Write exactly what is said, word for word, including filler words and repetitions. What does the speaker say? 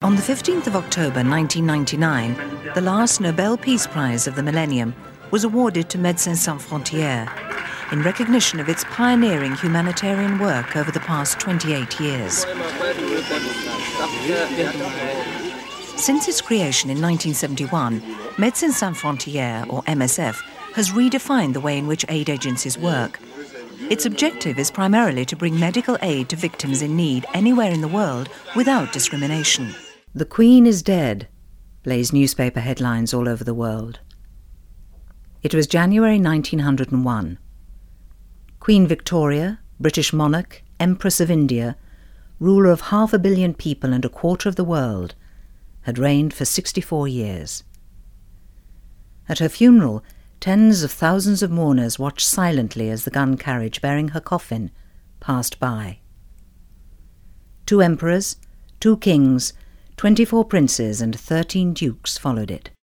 On the fifteenth of October nineteen ninety-nine, the last Nobel Peace Prize of the millennium was awarded to Médecins Sans Frontières in recognition of its pioneering humanitarian work over the past twenty-eight years. Since its creation in nineteen seventy-one, Médecins Sans Frontières, or M S F, has redefined the way in which aid agencies work. Its objective is primarily to bring medical aid to victims in need anywhere in the world without discrimination. "The Queen is dead," blaze newspaper headlines all over the world. It was January nineteen oh one. Queen Victoria, British monarch, Empress of India, ruler of half a billion people and a quarter of the world, had reigned for sixty-four years. At her funeral, tens of thousands of mourners watched silently as the gun carriage bearing her coffin passed by. Two emperors, two kings, twenty-four princes and thirteen dukes followed it.